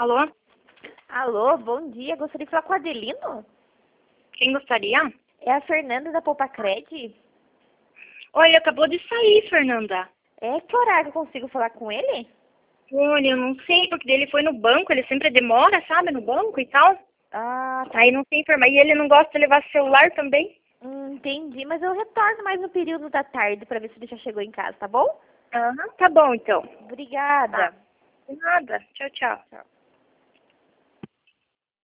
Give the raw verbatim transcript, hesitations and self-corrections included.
Alô? Alô, bom dia. Gostaria de falar com o Adelino? Quem gostaria? É a Fernanda da Poupacred? Olha, acabou de sair, Fernanda. É, que horário eu consigo falar com ele? Olha, eu não sei, porque ele foi no banco, ele sempre demora, sabe, no banco e tal. Ah, tá. Aí não sei informar. E ele não gosta de levar celular também. Hum, entendi, mas eu retorno mais no período da tarde pra ver se ele já chegou em casa, tá bom? Aham, tá bom então. Obrigada. Tá. De nada. Tchau, tchau. Tchau.